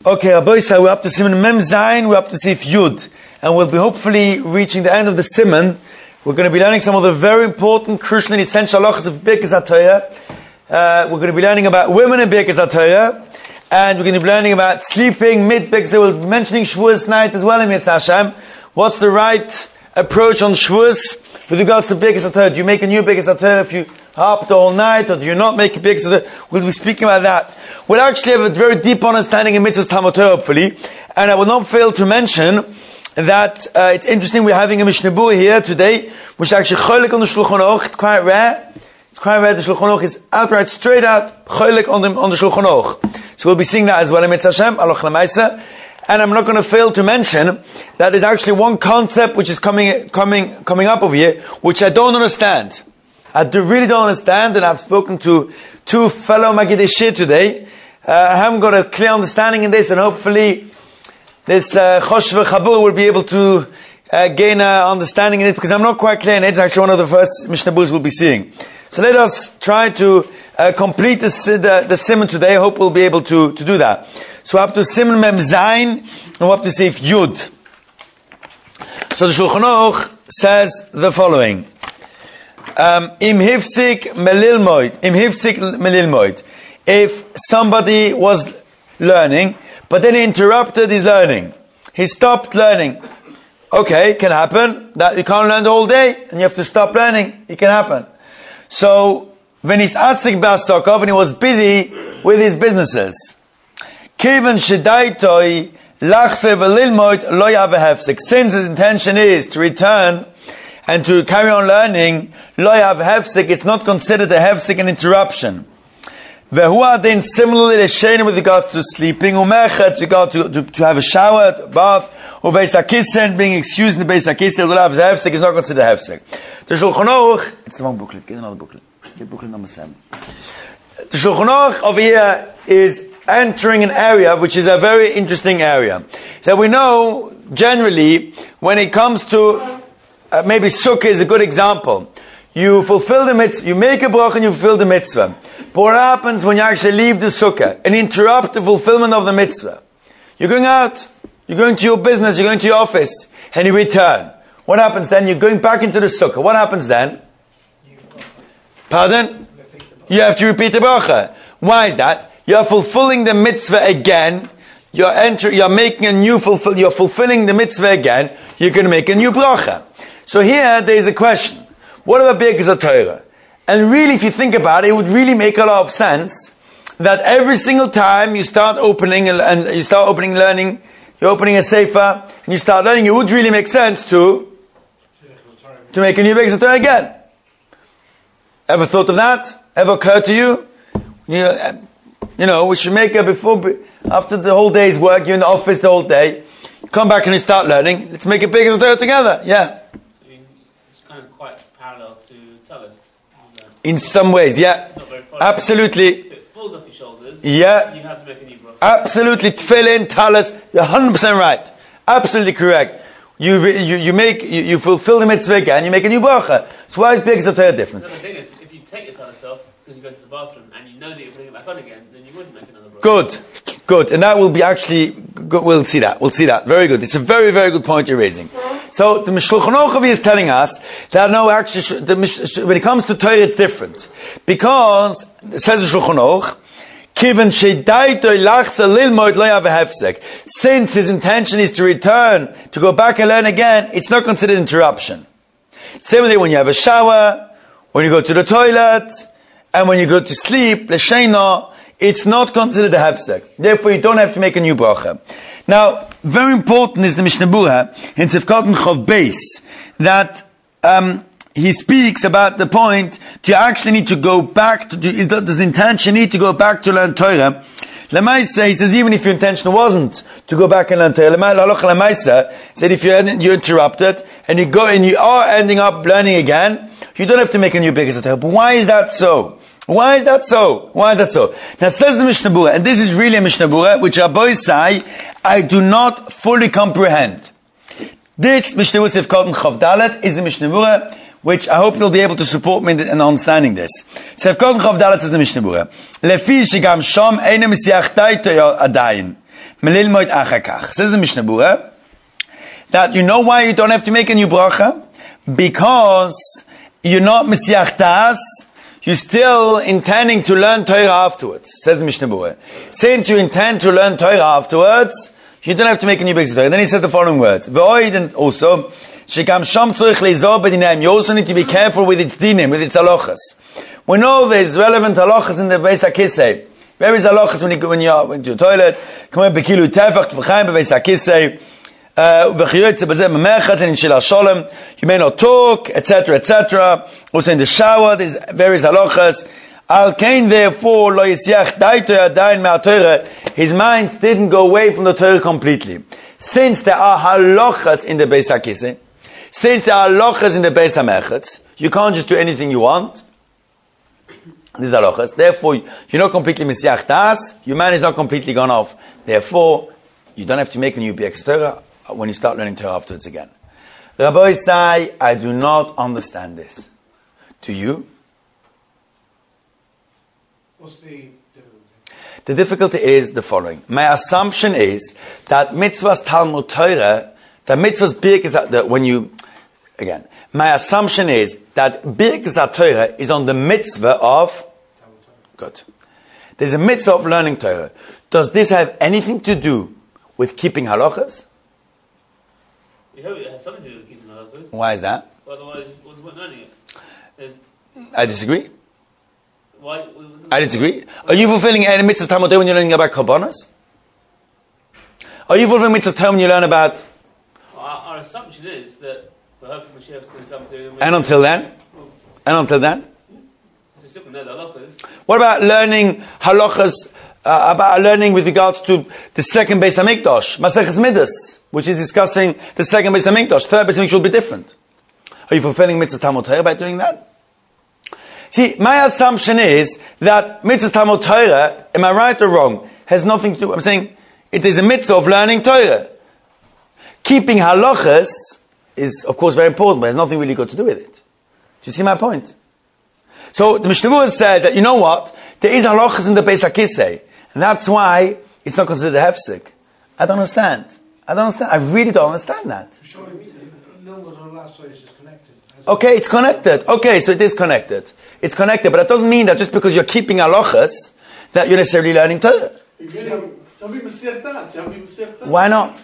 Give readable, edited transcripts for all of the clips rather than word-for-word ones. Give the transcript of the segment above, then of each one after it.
Okay, Rabbi, we're up to Siman Mem Zayin, we're up to Sif Yud, and we'll be hopefully reaching the end of the Siman. We're going to be learning some of the very important, crucial and essential halachas of Birkas HaTorah. We're going to be learning about women in Birkas HaTorah, and we're going to be learning about sleeping mid-Birkas. We'll be mentioning Shavuos night as well in Mitzvah Hashem. What's the right approach on Shavuos with regards to Birkas HaTorah? Do you make a new Birkas HaTorah if you harp the whole night, or do you not make a Birkas HaTorah? We'll be speaking about that. We'll actually have a very deep understanding in Mitzvahs Talmud Torah, hopefully. And I will not fail to mention that it's interesting we're having a Mishnah Berurah here today, which is actually cholik on the Shulchan Aruch. It's quite rare. It's quite rare. The Shulchan Aruch is outright, straight out, cholik on the Shulchan Aruch. So we'll be seeing that as well in Mitzvah Hashem, Aloch Lamaisa. And I'm not going to fail to mention that there's actually one concept which is coming up over here, which I don't understand. I really don't understand, and I've spoken to two fellow Magidei Shir today. I haven't got a clear understanding in this, and hopefully this Choshve Chabur will be able to gain an understanding in it, because I'm not quite clear in it. It's actually one of the first Mishnah Berurahs we'll be seeing. So let us try to complete the Siman today. I hope we'll be able to do that. So up to Siman Mem Zayin, and we're up to Sif Yud. So the Shulchan Aruch says the following. Im hifsik melilmoid. If somebody was learning, but then he interrupted his learning, he stopped learning. Okay, it can happen that you can't learn the whole day, and you have to stop learning. It can happen. So when he's asik b'asokov, and he was busy with his businesses, kiven shedaitoi lachse velilmoid lo yavehefsik. Since his intention is to return and to carry on learning, lo yav hefsek, it's not considered a hefsek, an interruption. Vehu then similarly the shein with regards to sleeping, umechet, regard to have a shower, a bath, or beis hakisen, being excused in the beis hakisen, lo yav hefsek is not considered hefsek. The Shulchan Aruch, it's the wrong booklet, get another booklet, get booklet number 7. The Shulchan Aruch over here is entering an area which is a very interesting area. So we know, generally, when it comes to maybe sukkah is a good example. You fulfill the mitzvah, you make a bracha and you fulfill the mitzvah. But what happens when you actually leave the sukkah and interrupt the fulfillment of the mitzvah? You're going out, you're going to your business, you're going to your office, and you return. What happens then? You're going back into the sukkah. What happens then? Pardon? You have to repeat the bracha. Why is that? You're fulfilling the mitzvah again. You're making a new you're fulfilling the mitzvah again. You're going to make a new bracha. So here, there is a question. What about Birkas HaTorah? And really, if you think about it, it would really make a lot of sense that every single time you start opening learning, you're opening a sefer, and you start learning, it would really make sense to make a new Birkas HaTorah again. Ever thought of that? Ever occurred to you? You know, we should make after the whole day's work, you're in the office the whole day, you come back and you start learning, let's make a Birkas HaTorah together. Yeah. In some ways, yeah. Absolutely. If it falls off your shoulders, yeah. You have to make a new bracha. Absolutely. Tefillin, talis, you're 100% right. Absolutely correct. You fulfill the mitzvah again, you make a new bracha. So why is Birkas HaTorah different? No, the thing is, if you take your talis off because you go to the bathroom and you know that you're putting it back on again, then you wouldn't make another bracha. Good. And that will be actually, we'll see that. Very good. It's a very, very good point you're raising. So the Shulchan Aruch is telling us that no, actually, when it comes to Torah, it's different. Because, says the Shulchan Aruch, since his intention is to return, to go back and learn again, it's not considered interruption. Similarly, when you have a shower, when you go to the toilet, and when you go to sleep, l'sheina, it's not considered a hefsek. Therefore, you don't have to make a new bracha. Now, very important is the Mishnah Berurah in Sefkat Chov Beis that he speaks about the point you actually need to go back to. Does the intention need to go back to learn Torah? Lemaisa, he says, even if your intention wasn't to go back and learn Torah, Lemaisa said if you interrupted and you are ending up learning again, you don't have to make a new Birkas HaTorah. But why is that so? Why is that so? Now says the Mishnah Berurah, and this is really a Mishnah Berurah, which Rabbi say, I do not fully comprehend. This Mishnah Berurah Sefkat Chov Dalet is the Mishnah Berurah, which I hope you'll be able to support me in understanding this. Sefkat Chov Dalet says the Mishnah Berurah, Lefi shegam sham eine misiach daito adayin. melilmoid achakach. Says the Mishnah Berurah that you know why you don't have to make a new bracha? Because you're not Mesiach Das, you're still intending to learn Torah afterwards, says the Mishnah Berurah. Since you intend to learn Torah afterwards, you don't have to make a new Birkas Torah. And then he says the following words. And also, you also need to be careful with its dinim, with its halachas. We know there's relevant halachas in the Beis HaKisei. There is halachas when you went to the toilet, come on, bekilu tefach, tefachayim, beis HaKisei, you may not talk, etc., etc. Also in the shower, there's various halachas. Al kain, therefore, lo yitziyach daito yadayin me'atorah. His mind didn't go away from the Torah completely. Since there are halachas in the Beis HaKisei, since there are halachas in the Beis HaMechetz, you can't just do anything you want. These halachas. Therefore, you're not completely Mesiach Das. Your mind is not completely gone off. Therefore, you don't have to make a new Birkas Torah when you start learning Torah afterwards again. Rabbi say, I do not understand this. Do you? What's the difficulty? The difficulty is the following. My assumption is that mitzvahs Talmud Torah, that mitzvahs Birkas, that when you, again, my assumption is that Birkas Torah is on the mitzvah of, good. There's a mitzvah of learning Torah. Does this have anything to do with keeping halachas? We hope it has something to do with keeping halachas. Why is that? Otherwise, what's the point learning it? I disagree. Why? I disagree. Are you fulfilling any mitzvah Talmud Torah when you're learning about korbanos? Are you fulfilling mitzvah Torah when you learn about? Our assumption is that we're hoping Mashiach is going to come to. And until then? And until then? So still know the halachas. What about learning halachas, about learning with regards to the second Beis HaMikdash, Maseches Midas, which is discussing the second Beis HaMikdash. Third Beis HaMikdash will be different. Are you fulfilling mitzvah Talmud Torah by doing that? See, my assumption is that mitzvah Talmud Torah, am I right or wrong, has nothing to do, I'm saying, it is a mitzvah of learning Torah. Keeping halachas is, of course, very important, but has nothing really got to do with it. Do you see my point? So, the Mishnah Berurah said that, you know what, there is halachas in the Beis HaKisei, and that's why it's not considered a hefsek. I don't understand. I really don't understand that. Okay, it's connected. Okay, so it is connected. It's connected, but that doesn't mean that just because you're keeping halachas, that you're necessarily learning Torah. Why not?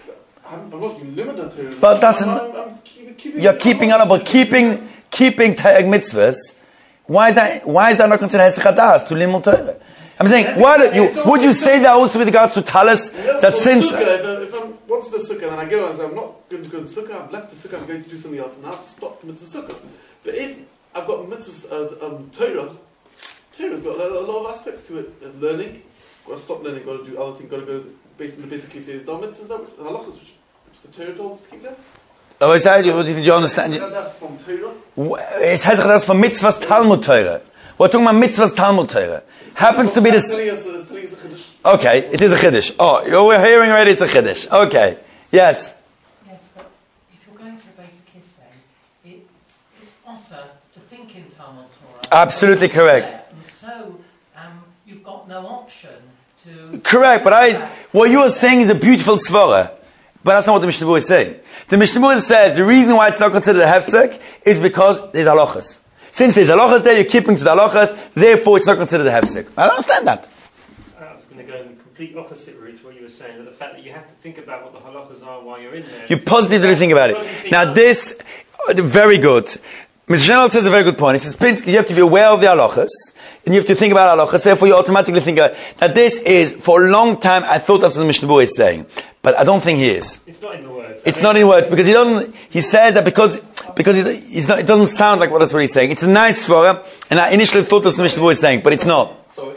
But you're keeping halachas, but keeping Torah mitzvahs. Why is that not considered hesech hadas to limud Torah? I'm saying, would you say that also with regards to talis, that since... If I'm once to the sukkah and I go and say, I'm not going to go to the sukkah, I've left the sukkah, I'm going to do something else, and I've stopped the mitzvah sukkah. But if I've got mitzvahs, Torah's got a lot of aspects to it. Learning, got to stop learning, got to do other things, got to go, basically say, there's no mitzvahs, the halachas, which the Torah told us to keep there. Oh, did you understand? That's from Torah. It's hesech hadas from mitzvahs Talmud Torah. We're talking about mitzvahs Talmud Torah. Happens to be this. Okay, it is a chiddush. Oh, we're hearing already it's a chiddush. Okay, yes. Yes, but if you're going to the Beis HaKisei, it's also to think in Talmud Torah. Absolutely correct. And so you've got no option to. Correct, but what you are saying is a beautiful svara, but that's not what the Mishnah Berurah is saying. The Mishnah Berurah says the reason why it's not considered a hefsek is because there's halachas. Since there's halachas there, you're keeping to the halachas, therefore it's not considered a hefsek. I don't understand that. I was going to go in the complete opposite route to what you were saying, that the fact that you have to think about what the halachas are while you're in there. You positively think about it. Now this, very good. Mr. Chanel says a very good point. He says, you have to be aware of the halachas, and you have to think about halachas, therefore you automatically think about it. Now this is, for a long time, I thought that's what the Mishnah Berurah is saying. But I don't think he is. It's not in the words. It's not in words, because he says that because it doesn't sound like that's what he's saying. It's a nice svara, and I initially thought that's what the Mishnah Berurah is saying, but it's not.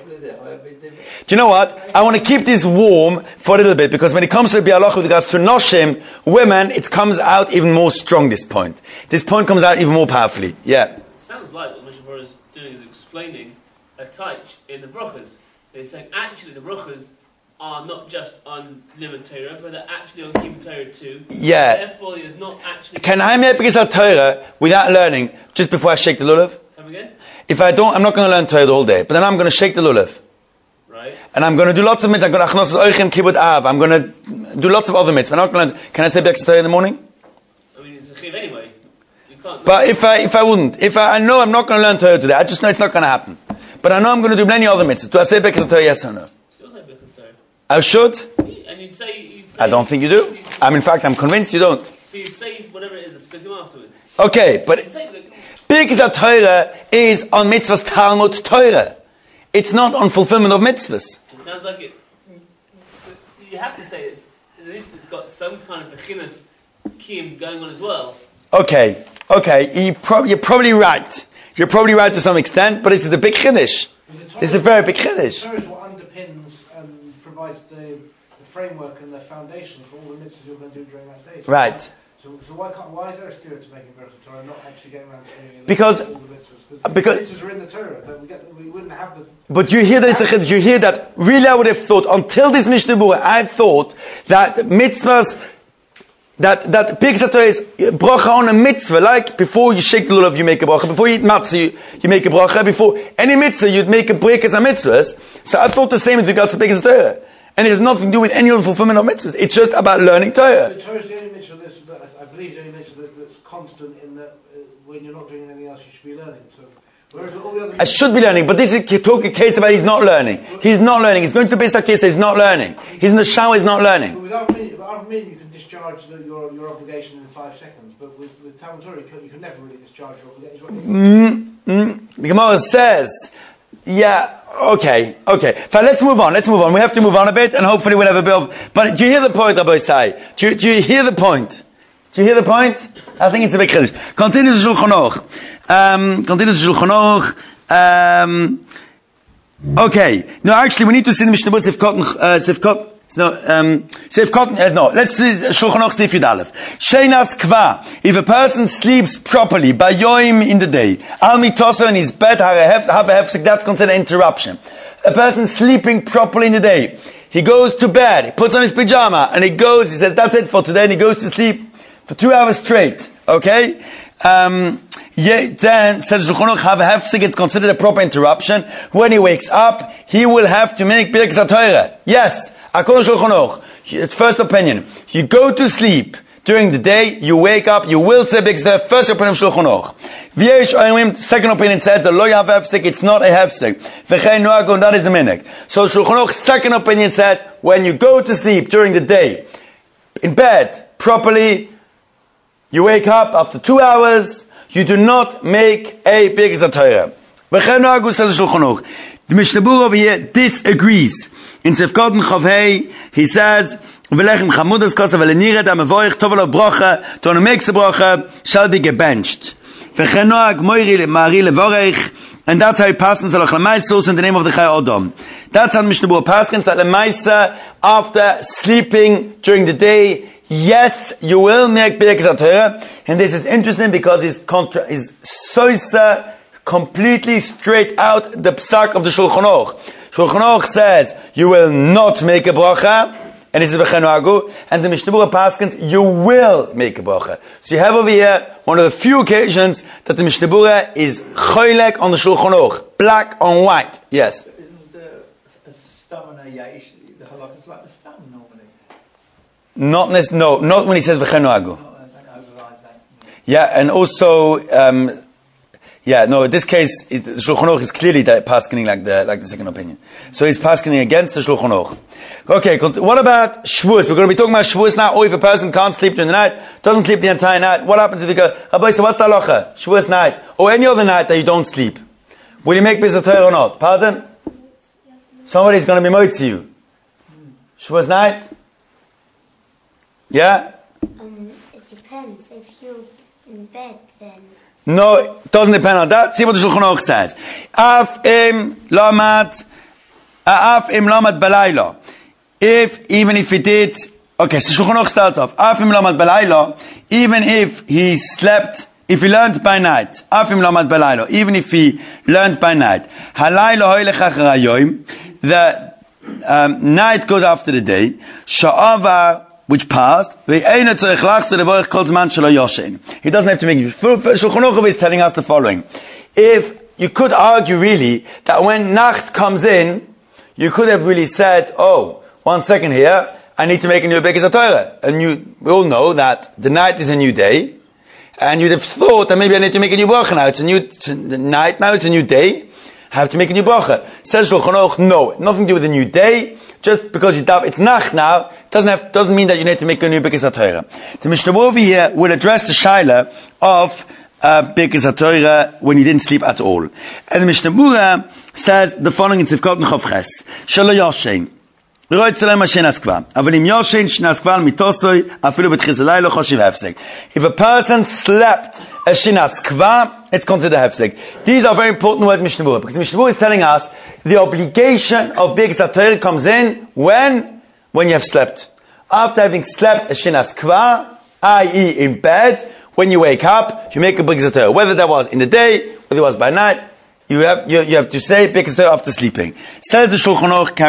Do you know what? I want to keep this warm for a little bit, because when it comes to the bialach with regards to noshim, women, it comes out even more strong, this point. This point comes out even more powerfully. Yeah. It sounds like what Mishnah Berurah is doing is explaining a touch in the brachas. They're saying actually the brachas are not just on limud Torah, but they're actually on keeping Torah too. Yeah. Therefore, there's not actually... Can I make Birkas Torah without learning, just before I shake the lulav? Come again? If I don't, I'm not going to learn Torah the whole day, but then I'm going to shake the lulav. Right. and I'm going to do lots of mitzvahs. I'm going to achnos oichem kibud av. I'm going to do lots of other mitzvahs. I'm not going to. Can I say Birkas Torah in the morning? I mean, it's a chiv anyway. You can't. But if I wouldn't, I know I'm not going to learn Torah today. I just know it's not going to happen. But I know I'm going to do many other mitzvahs. Do I say Birkas Torah? Yes or no? Still say Birkas Torah. I should. And you'd say. I don't think you do. In fact, I'm convinced you don't. You'd say whatever it is, the psukim afterwards. Okay, but You'd say, look, Birkas Torah is on mitzvahs Talmud Torah. It's not on fulfillment of mitzvahs. it sounds like it. You have to say at least it's got some kind of bechinas kiyum going on as well. Okay. You're probably right. You're probably right to some extent, but this is the big chiddush. This is a very big chiddush. Torah is what underpins and provides the framework and the foundation for all the mitzvahs you're going to do during that day. Right. So why is there a steer to making Birkas Torah and not actually getting around to doing it? Because all the mitzvahs? because the mitzvahs are in the Torah. We wouldn't have the. But you hear that it's a chiddush. You hear that. Really, I would have thought until this Mishnah Berurah, I thought that mitzvahs. That Birkas Torah is bracha on a mitzvah, like before you shake the lulav, you make a bracha. Before you eat matzah, you make a bracha. Before any mitzvah, you'd make a break as a mitzvahs. So I thought the same with regards to Birkas Torah. And it has nothing to do with any other fulfillment of mitzvahs. It's just about learning Torah. The Torah is the only mitzvah that I believe the only mitzvah that's constant in that when you're not doing anything else, you should be learning. So whereas all the other I should be learning, but this is talking case about he's not learning. He's not learning. He's going to Beis HaKisei, he's not learning. He's in the shower, he's not learning. Without me, you can discharge your obligation in 5 seconds, but with Talmud Torah, you can never really discharge your obligation. The Gemara says, yeah, okay. Fine, let's move on. We have to move on a bit, and hopefully we'll have a bit of, but do you hear the point, Rabbi Isai? Do you hear the point? I think it's a big chiddush. Continue to Shulchan Aruch. Okay. No, actually, we need to see the Mishnah Berurah Sifkot. Let's see Shulchan Aruch Sif Yud Aleph. Sheinas Kva. If a person sleeps properly by Yoim in the day, Al Mitosa in his bed, have a hefsek, that's considered interruption. A person sleeping properly in the day, he goes to bed, he puts on his pajama, and he says, that's it for today, and he goes to sleep for 2 hours straight. Okay? Then says Shulchan Aruch, have a hefsek, it's considered a proper interruption. When he wakes up, he will have to make Birkas Torah. Yes. According to Shulchan Aruch, it's first opinion. You go to sleep during the day, you wake up, you will say Birkas Torah. First opinion of Shulchan Aruch. Second opinion said the lo yav hefsek, it's not a hefsek. V'chein noagon, that is the minhag. So Shulchan Aruch's second opinion said when you go to sleep during the day, in bed properly, you wake up after 2 hours, you do not make a Birkas Torah. V'chein noagon, says Shulchan Aruch. The Mishnah Berurah over here disagrees. In Sefkot Chavhei, he says, "V'lechem chamudas kosav elenired amavoich tovalo brocha to makes a brocha shall be gebenched." V'chenoag moiri mari levorech, and that's how he paskins alach lemaisa in the name of the Chai Odom. That's how Mishnah Berurah paskins that lemaisa after sleeping during the day. Yes, you will make Birkas Torah, and this is interesting because his soisa completely straight out the psak of the Shulchan Aruch. Shulchan Aruch says you will not make a bracha, and this is v'chenoagu, and the Mishnah Berurah paskins you will make a bracha. So you have over here one of the few occasions that the Mishnah Berurah is choylek on the Shulchan Aruch, black on white. Yes. Isn't a stam and a yaish, the halakha is like the stam normally? Not when he says v'chenoagu. Yeah, and also. In this case, the Shulchan Aruch is clearly paskening like the second opinion. So he's paskening against the Shulchan Aruch. Okay, what about Shavuos? We're going to be talking about Shavuos now. Or if a person can't sleep during the night, doesn't sleep the entire night, what happens if you go, Rabbi, so what's the halacha? Shavuos night. Or any other night that you don't sleep. Will you make Birkas Torah or not? Pardon? Somebody's going to be moitzi you. Shavuos night? Yeah? It depends. If you're in bed, then... No, it doesn't depend on that. See what the Shulchan Aruch says. Af im lamad balayla. Even if he did, okay, so Shulchan Aruch starts off. Af im lamad balayla, even if he slept, if he learned by night. Af im lamad balayla, even if he learned by night. Halayla hoylech achar hayoim, the night goes after the day. Sha'ava, which passed, he doesn't have to make Shulchan Aruch is telling us the following. If you could argue really that when Nacht comes in, You could have really said, oh, 1 second here, I need to make a new Birkas HaTorah. And we all know that the night is a new day, and you'd have thought that maybe I need to make a new bracha now. It's a night, now it's a new day, I have to make a new bracha. Says Shulchan Aruch, no, nothing to do with a new day. Just because it's Nacht now, doesn't mean that you need to make a new Birkas HaTorah. The Mishnah over here will address the shaila of Birkas HaTorah when you didn't sleep at all. And the Mishnah Berurah says the following in Tzivkot Nechov Ches. Shelo Yoshen. If a person slept a shinas kva, it's considered hefsek. These are very important words, Mishnah Berurah, because the Mishnah Berurah is telling us the obligation of Birkas HaTorah comes in when you have slept. After having slept a shinas kva, i.e. in bed, when you wake up, you make a Birkas HaTorah. Whether that was in the day, whether it was by night, you have to say Birkas HaTorah after sleeping. Says the Shulchan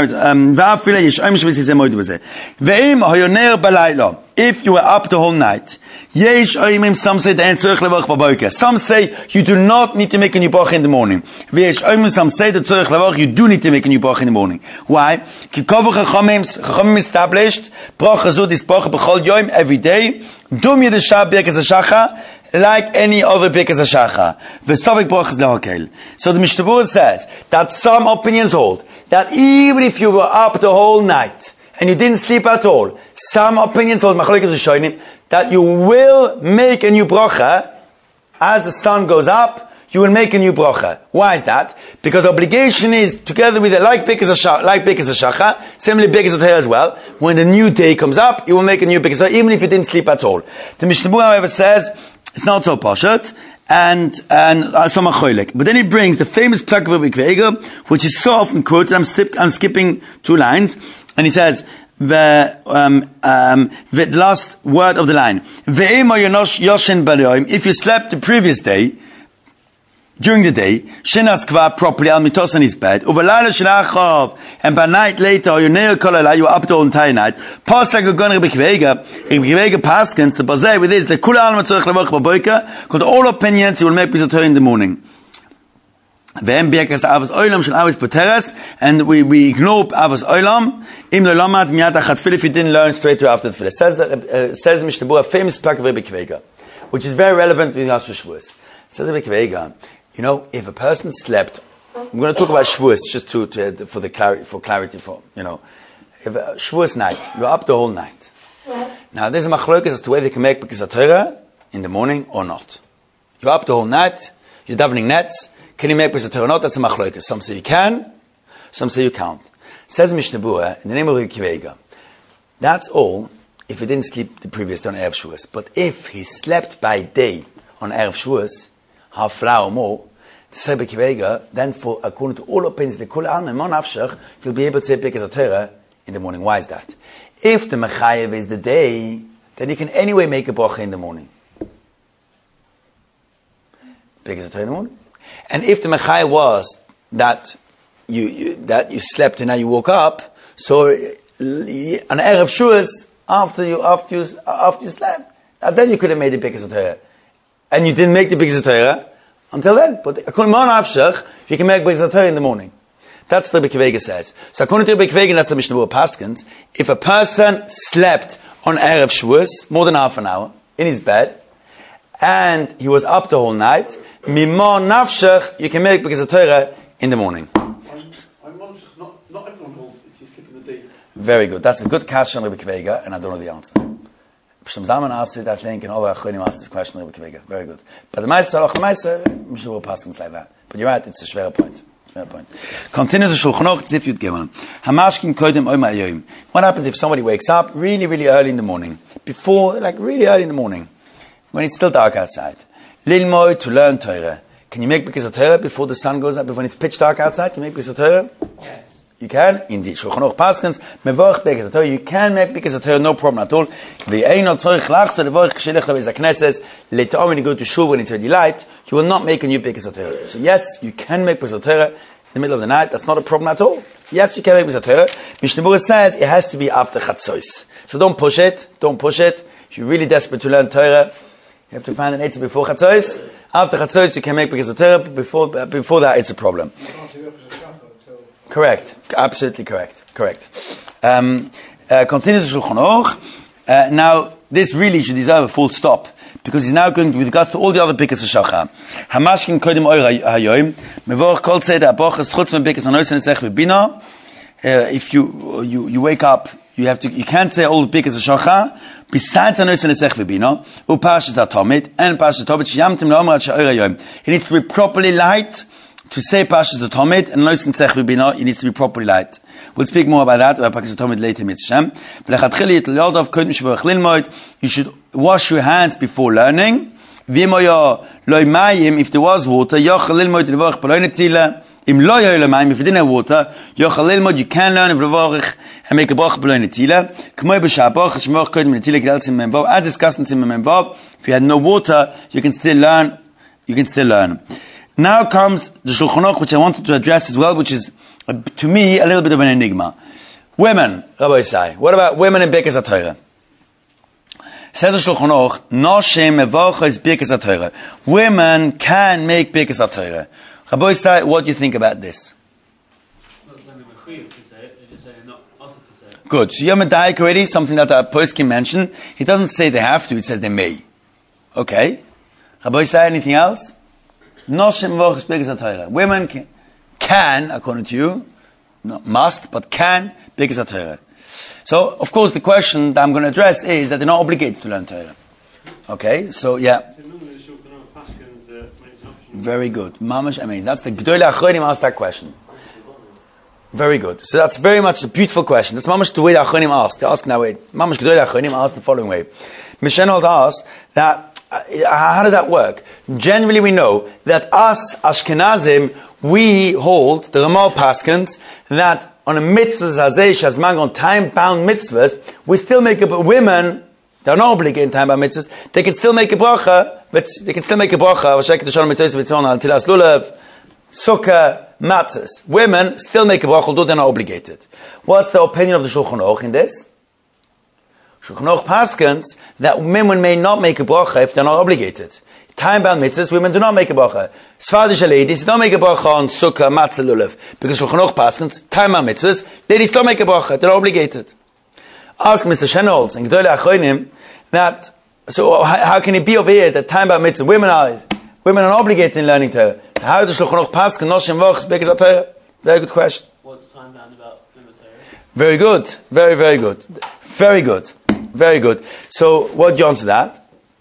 Aruch, if you were up the whole night, some say some say you do not need to make a new bracha in the morning. Some say that you do need to make a new bracha in the morning. Why? Chachamim established bracha zud is bracha b'chol yom every day. Dum yedesha Birkas HaShachar like any other Birkas HaShachar. V'savik brachas lehakel. So the Mishnah Berurah says that some opinions hold that even if you were up the whole night and you didn't sleep at all, some opinions hold machlokes rishonim that you will make a new bracha as the sun goes up. You will make a new bracha. Why is that? Because the obligation is together with it, like Birkas HaShachar, similarly Birkas HaTorah as well. When a new day comes up, you will make a new Birkas HaTorah, even if you didn't sleep at all. The Mishnah Berurah, however, says it's not so pashut and so machoilek. But then he brings the famous Psak v'Bikveiga, which is so often quoted. I'm skipping 2 lines, and he says the last word of the line. If you slept the previous day, during the day, shinas kva properly al mitos on his bed, and by night later, you are up the whole entire night. Pasuk agon Rebbe paskins the bazeh with this the kula al mitzorach levach b'boika. Got all opinions, he will make Birkas HaTorah in the morning. And we ignore Avos Olam. If you didn't learn straight to after the Tefillah. Says Mishnah Berurah, a famous plak of Rebbe Kveiga, which is very relevant with Rosh Shavuos. Says Rebbe Kveiga, if a person slept, I'm going to talk about Shavuos just for clarity, if Shavuos night, you're up the whole night. Now there's a machlokes as to whether you can make Birkas HaTorah in the morning or not. You're up the whole night, you're davening nets. Can you make Birkas HaTorah or not? That's a machlokes. Some say you can, some say you can't. Says Mishnah Berurah in the name of Rebbe Kveiga, that's all if he didn't sleep the previous day on Erev Shavuos. But if he slept by day on Erev Shavuos, half an hour more, says Rebbe Kveiga, then according to all opinions, you'll be able to say Birkas HaTorah in the morning. Why is that? If the mechayev is the day, then you can anyway make a bracha in the morning. Birkas HaTorah in the morning. And if the mechayev was that you slept and now you woke up, so an Erev Shavuos after you slept, then you could have made the Birkas HaTorah. And you didn't make the Birkas HaTorah until then. But according to Avshach, you can make Birkas HaTorah in the morning. That's what Rebbe Kveiga says. So according to Rebbe Kveiga, that's the Mishnah Berurah paskins. If a person slept on Erev Shavuos more than half an hour in his bed, and he was up the whole night, mimor nafshach, you can make Birkas HaTorah in the morning. Not everyone holds if you sleep in the day. Very good. That's a good question on Rebbe Kveiga, and I don't know the answer. Psham Zaman asked it, I think, and all the Achronim asked this question on Rebbe Kveiga. Very good. But the Meister, Mishnah Berurah paskins like that. But you're right, it's a schwerer point. Continues the Shulchan Aruch, Zif Yud Gimel. Hamashkim kodim oima yoyim. What happens if somebody wakes up really, really early in the morning? Really early in the morning, when it's still dark outside. Lilmoy, to learn Torah. Can you make Birkas HaTorah before the sun goes up? When it's pitch dark outside, can you make Birkas HaTorah? Yes. You can? Indeed. Shulchan Aruch paskins, mevorach Birkas HaTorah. You can make Birkas HaTorah, no problem at all. V'eino tzorich lachso levorach k'shelech lebeis hakneses. Later on when you go to shul when it's already light, you will not make a new Birkas HaTorah. So yes, you can make Birkas HaTorah in the middle of the night. That's not a problem at all. Yes, you can make Birkas HaTorah. Mishnah Berurah says it has to be after Chatzos. So don't push it. If you're really desperate to learn Torah, you have to find an eitzah before Chatzos. After Chatzos, you can make Birkas HaTorah. Before that, it's a problem. Correct. Absolutely correct. Correct. Continues the Shulchan Aruch. Now, this really should deserve a full stop, because he's now going with regards to all the other Birkas HaShachar. Hamashkin kodim oir hayoim, mevorach kol tzeder abochas chutz me Birkas hanoisen esech v'bina. If you wake up, you can't say all the Birkas HaShachar besides hanoisen esech v'bina u'parshas hatomid and parshas hatomid sheyamtim le'omer ad she'oir hayoim. He needs to be properly light to say parshas hatomid, and hanoisen esech v'bina. He needs to be properly light. We'll speak more about that, about parshas hatomid later, Mitzvah. You should wash your hands before learning. If there was water, if you didn't have water, you can learn and make a brach below netila. As discussed in Simon Memvav, if you had no water, you can still learn. Now comes the Shulchan Aruch, which I wanted to address as well, which is, to me, a little bit of an enigma. Women, Rabbi Isai, what about women in Birkas HaTorah? Says the Shulchan Aruch, Noshim mevorchos Birkas HaTorah. Women can make Birkas HaTorah. Rabbi Isai, what do you think about this? Not saying they're mechuyev to say it, they're just saying not also to say it. Good. So you're medayik already, something that Poskim mentioned. He doesn't say they have to, it says they may. Okay. Rabbi Isai, anything else? Noshim mevorchos Birkas HaTorah. Women can, according to you, not must, but can, Birkas HaTorah. So, of course, the question that I'm going to address is that they're not obligated to learn Torah. Okay, so yeah. Very good. Mamash, I mean, that's the G'dolei Achronim asked that question. Very good. So that's very much a beautiful question. That's Mamash the way the Achronim asked. They're asking that way. Mamash G'dolei Achronim asked the following way. Mishenold asked that, how does that work? Generally we know that us, Ashkenazim, we hold, the Ramah Paskins, that on a mitzvah zazeh shazman, on time-bound mitzvahs, we still make a, women, they're not obligated in time-bound mitzvahs, they can still make a bracha, sukkah, matzahs. Women still make a bracha, although they're not obligated. What's the opinion of the Shulchan Aruch in this? Shulchan Aruch paskins that women may not make a bracha if they're not obligated. Time-bound mitzvahs, women do not make a bracha. Sfardish ladies don't make a bracha on sukkah, matzah, lulav. Because Shulchan Aruch paskins, time-bound mitzvahs, ladies don't make a bracha, they're obligated. Ask Mr. Shenholz and G'dolei Achronim that, so how can it be over here that time-bound mitzvah, women are obligated in learning Torah? So how does Shulchan Aruch paskin, noshim v'ochs, Birkas HaTorah? Very good question. What's time-bound about learning Torah? Very good. Very, very good. Very good. Very good. So, what do you answer that?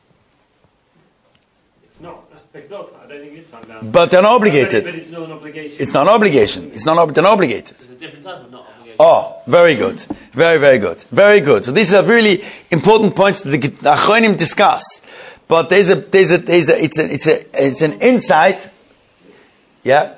It's not. I don't think it's time bound. But they're not obligated. But it's not an obligation. It's not an obligation. They're not obligated. There's a different type of not obligation. Oh, very good. Very, very good. Very good. So these are really important points that the Achronim discuss. But it's an insight. Yeah?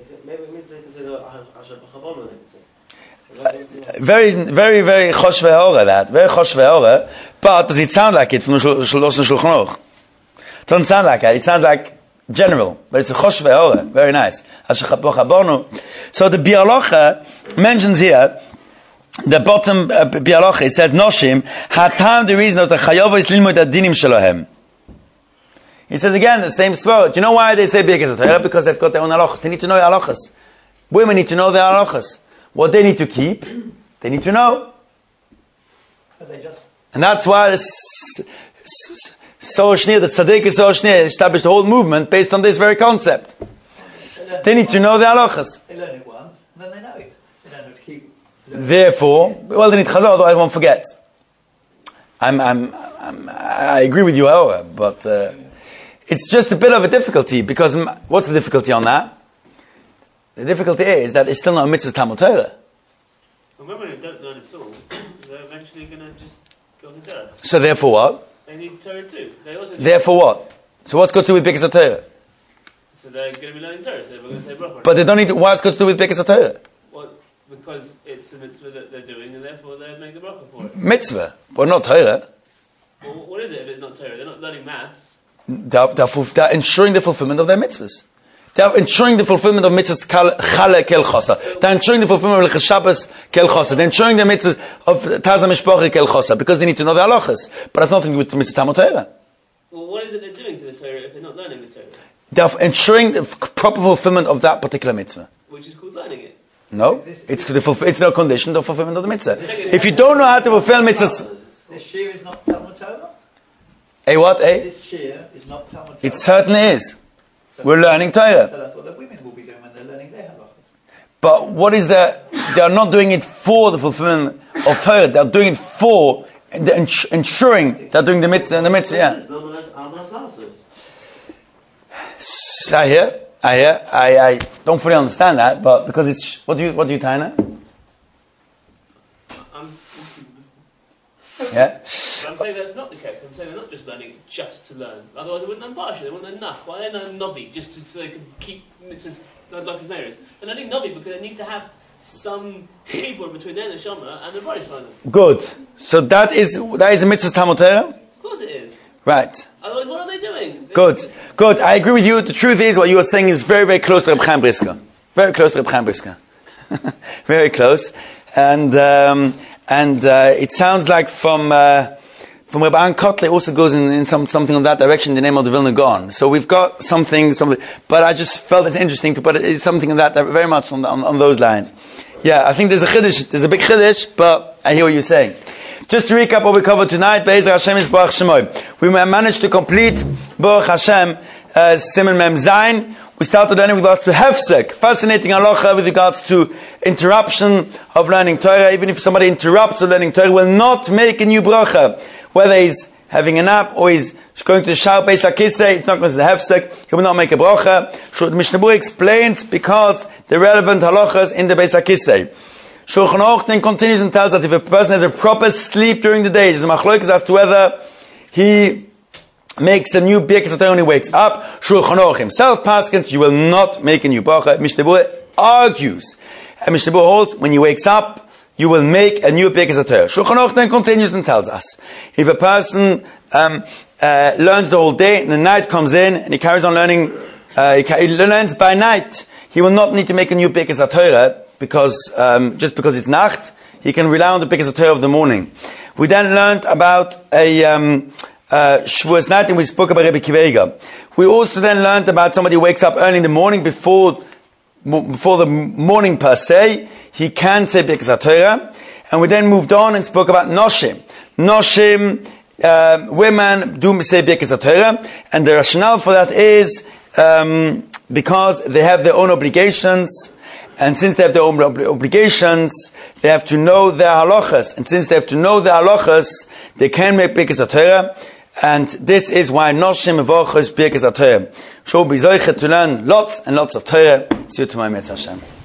Very, very, very chosh ve'ora that. Very chosh ve'ora. But does it sound like it from the Shulchan Aruch? It doesn't sound like that. It sounds like general. But it's a chosh ve'ora. Very nice. So the Bialocha mentions here, the bottom Bialocha, it says, Noshim, hatam the reason of the chayav is lilmod adinim shalohem. He says again, the same svara. Do you know why they say Birkas HaTorah? Because they've got their own halachas. They need to know halachas. Women need to know their halachas. What they need to keep, they need to know. And that's why Soroshnia, the Tzaddik is Soroshnia, established a whole movement based on this very concept. They need to know their halachas. They learn it once, and then they know it. They don't have to keep. Therefore, well, they need chazal, otherwise I won't forget. I agree with you, Aora, but it's just a bit of a difficulty, because what's the difficulty on that? The difficulty is that it's still not a mitzvah Talmud Torah. And women who don't learn at all, they're eventually going to just go to Torah. So therefore what? They need Torah too. They also need Therefore what? So what's got to do with Birkas HaTorah? So they're going to be learning Torah, so they're going to say bracha. But they don't need to, what's got to do with Birkas HaTorah? Well, because it's a mitzvah that they're doing, and therefore they make a bracha for it. Mitzvah, but not Torah. Well, what is it if it's not Torah? They're not learning maths. They're ensuring the fulfillment of their mitzvahs. They're ensuring the fulfillment of mitzvahs chale kel chosa. They're ensuring the fulfillment of Shabbos kel chosa. They're ensuring the mitzvahs of Taza Mishpacha kel chosa, because they need to know the halachas. But that's nothing to do with mitzvah Talmud Torah. Well, what is it they're doing to the Torah if they're not learning the Torah? They're ensuring the proper fulfillment of that particular mitzvah. Which is called learning it. No, it's no condition to fulfillment of the mitzvah. If you don't know how to fulfill mitzvahs, This year is not Talmud Torah? what? This year is not Talmud Torah. It certainly is. We're learning Torah. So that's what the women will be doing when they're learning their halachas. But what is they are not doing it for the fulfillment of Torah. They're doing it for ensuring they're doing the mitzvah. Yeah. So I don't fully understand that, but because it's what do you Taina? Yeah. But I'm saying that's not the case. I'm saying they're not just learning just to learn. Otherwise, they wouldn't learn Parsha. They wouldn't learn Nach. Why they learn Novi just so they can keep mitzvahs like his neighbours? They're learning Novi because they need to have some people between their neshama and the body finals. Good. So that is a mitzvah Talmud Torah? Of course it is. Right. Otherwise, what are they doing? Good. I agree with you. The truth is, what you are saying is very, very close to Reb Chaim Brisker. Very close to Reb Chaim Brisker. Very close. And it sounds like from Reb Aaron Kotler also goes in something in that direction, the name of the Vilna Gaon. So we've got something, but I just felt it's interesting to put it, something in that very much on those lines. Yeah, I think there's a big chiddush, but I hear what you're saying. Just to recap what we covered tonight, Be'ezer Hashem is Baruch Shemoy. We managed to complete Baruch Hashem, Siman Mem Zayin. We started learning with regards to Hefsek, fascinating halacha with regards to interruption of learning Torah. Even if somebody interrupts of learning Torah, will not make a new bracha. Whether he's having a nap or he's going to the shower, Beis HaKisei, it's not considered Hefsek, he will not make a bracha. So the Mishnah Berurah explains because the relevant halachas in the Beis HaKisei. Shulchan Aruch then continues and tells us if a person has a proper sleep during the day, there's a machlokes as to whether he makes a new birkas HaTorah when he wakes up. Shulchan Aruch himself paskins, you will not make a new bracha. Mishnah Berurah argues, and Mishnah Berurah holds, when he wakes up, you will make a new birkas HaTorah. Shulchan Aruch then continues and tells us, if a person learns the whole day, and the night comes in, and he carries on learning, he learns by night, he will not need to make a new birkas HaTorah, because just because it's Nacht, he can rely on the birkas HaTorah of the morning. We then learned about a Shavuos night, and we spoke about Rebbe Akiva Eiger. We also then learned about somebody who wakes up early in the morning before the morning per se. He can say birkas HaTorah, and we then moved on and spoke about Noshim. Noshim, women do say birkas HaTorah, and the rationale for that is because they have their own obligations. And since they have their own obligations, they have to know their halachas. And since they have to know their halachas, they can make birkas HaTorah. And this is why Noshim Mevochos birkas HaTorah. So be zoichet to learn lots and lots of Torah. See you tomorrow, Mitzvah Hashem.